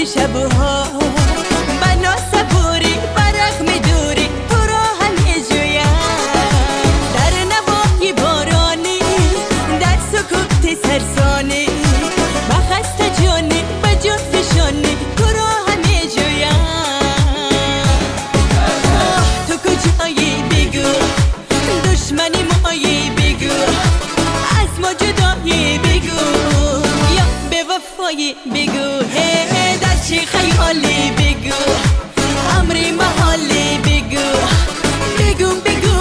شبها بنا صبوری برق میدوری تو را همه جویم در نواحی بارانی در سکوت سرسانی بخسته جانی به جان فشانی تو را همه جویم تو کجایی بگو دشمنی مایی بگو از ما جدایی بگو یا به وفایی بگو در چه خیالی بگو امری محالی بگو بگو بگو